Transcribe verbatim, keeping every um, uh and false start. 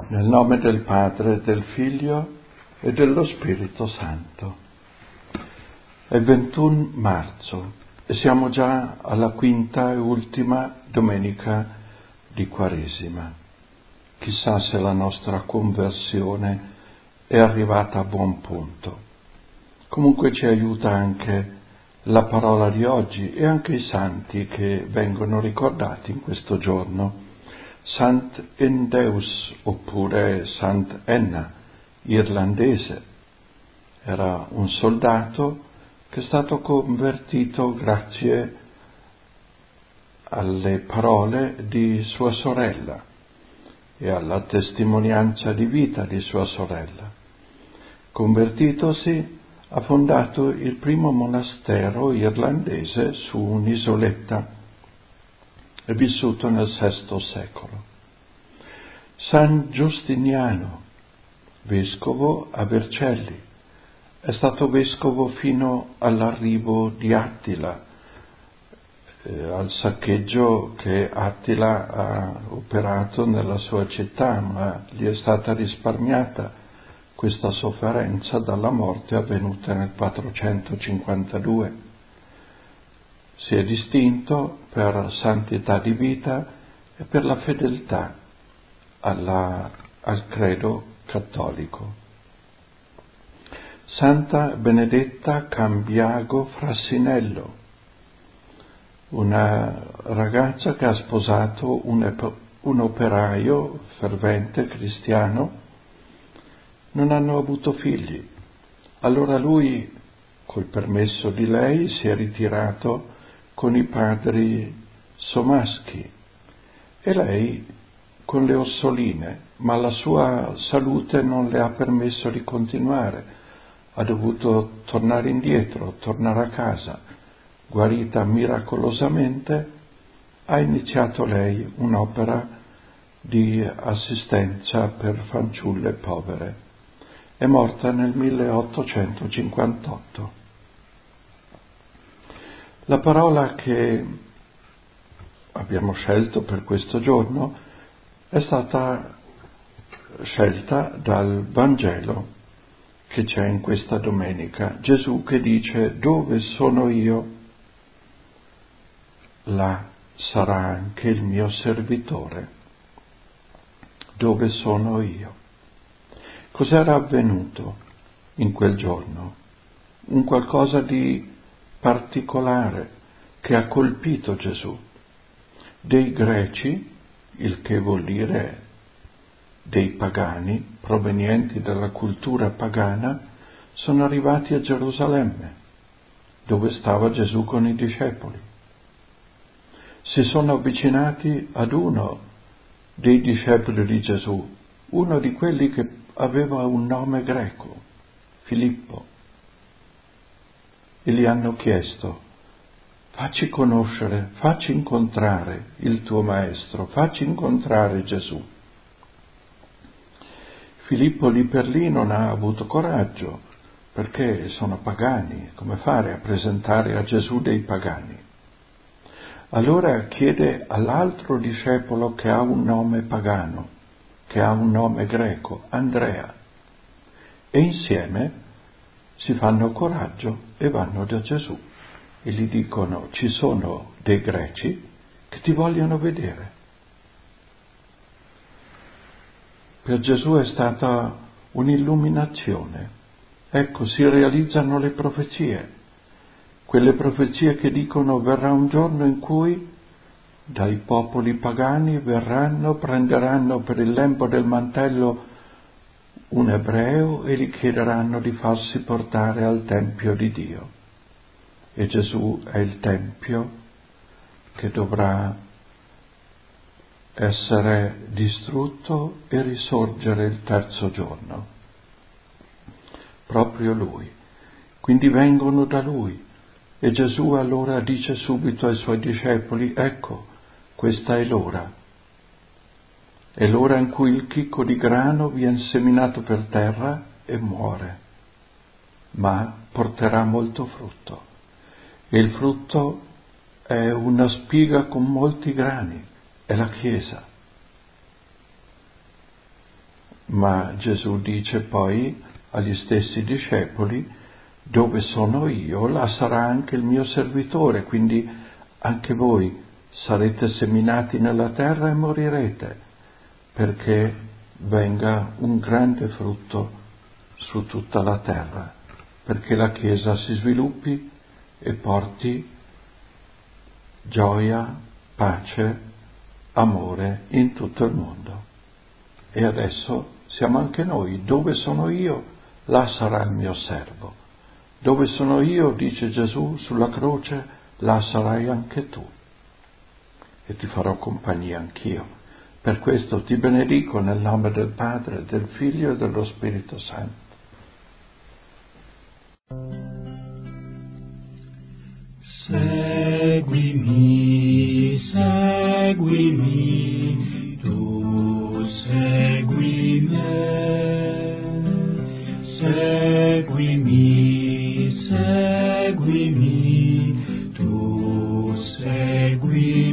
Nel nome del Padre, del Figlio e dello Spirito Santo. È ventuno marzo e siamo già alla quinta e ultima domenica di Quaresima. Chissà se la nostra conversione è arrivata a buon punto. Comunque ci aiuta anche la parola di oggi e anche i santi che vengono ricordati in questo giorno. Sant'Endeus oppure Sant'Enna, irlandese, era un soldato che è stato convertito grazie alle parole di sua sorella e alla testimonianza di vita di sua sorella. Convertitosi, ha fondato il primo monastero irlandese su un'isoletta. È vissuto nel sesto secolo. San Giustiniano, vescovo a Vercelli, è stato vescovo fino all'arrivo di Attila, eh, al saccheggio che Attila ha operato nella sua città, ma gli è stata risparmiata questa sofferenza dalla morte avvenuta nel quattrocentocinquantadue. Si è distinto per santità di vita e per la fedeltà alla, al credo cattolico. Santa Benedetta Cambiago Frassinello, una ragazza che ha sposato un, un operaio fervente cristiano, non hanno avuto figli. Allora lui, col permesso di lei, si è ritirato con i padri Somaschi e lei con le Orsoline, ma la sua salute non le ha permesso di continuare, ha dovuto tornare indietro, tornare a casa. Guarita miracolosamente, ha iniziato lei un'opera di assistenza per fanciulle povere. È morta nel milleottocentocinquantotto. La parola che abbiamo scelto per questo giorno è stata scelta dal Vangelo che c'è in questa domenica. Gesù che dice: dove sono io, là sarà anche il mio servitore. Dove sono io? Cos'era avvenuto in quel giorno? Un qualcosa di particolare che ha colpito Gesù. Dei greci, il che vuol dire dei pagani, provenienti dalla cultura pagana, sono arrivati a Gerusalemme, dove stava Gesù con i discepoli. Si sono avvicinati ad uno dei discepoli di Gesù, uno di quelli che aveva un nome greco, Filippo, e gli hanno chiesto: facci conoscere, facci incontrare il tuo maestro, facci incontrare Gesù. Filippo lì per lì non ha avuto coraggio, perché sono pagani, come fare a presentare a Gesù dei pagani? Allora chiede all'altro discepolo che ha un nome pagano, che ha un nome greco, Andrea, e insieme si fanno coraggio e vanno da Gesù e gli dicono: ci sono dei greci che ti vogliono vedere. Per Gesù è stata un'illuminazione. Ecco, si realizzano le profezie, quelle profezie che dicono: verrà un giorno in cui dai popoli pagani verranno, prenderanno per il lembo del mantello un ebreo e gli chiederanno di farsi portare al Tempio di Dio. E Gesù è il Tempio che dovrà essere distrutto e risorgere il terzo giorno. Proprio Lui. Quindi vengono da Lui. E Gesù allora dice subito ai Suoi discepoli: ecco, questa è l'ora. È l'ora in cui il chicco di grano viene seminato per terra e muore, ma porterà molto frutto. E il frutto è una spiga con molti grani, è la Chiesa. Ma Gesù dice poi agli stessi discepoli: dove sono io, là sarà anche il mio servitore, quindi anche voi sarete seminati nella terra e morirete, perché venga un grande frutto su tutta la terra, perché la Chiesa si sviluppi e porti gioia, pace, amore in tutto il mondo. E adesso siamo anche noi: dove sono io, là sarà il mio servo. Dove sono io, dice Gesù sulla croce, là sarai anche tu. E ti farò compagnia anch'io. Per questo ti benedico nel nome del Padre, del Figlio e dello Spirito Santo. Seguimi, seguimi, tu segui me, seguimi, seguimi, tu segui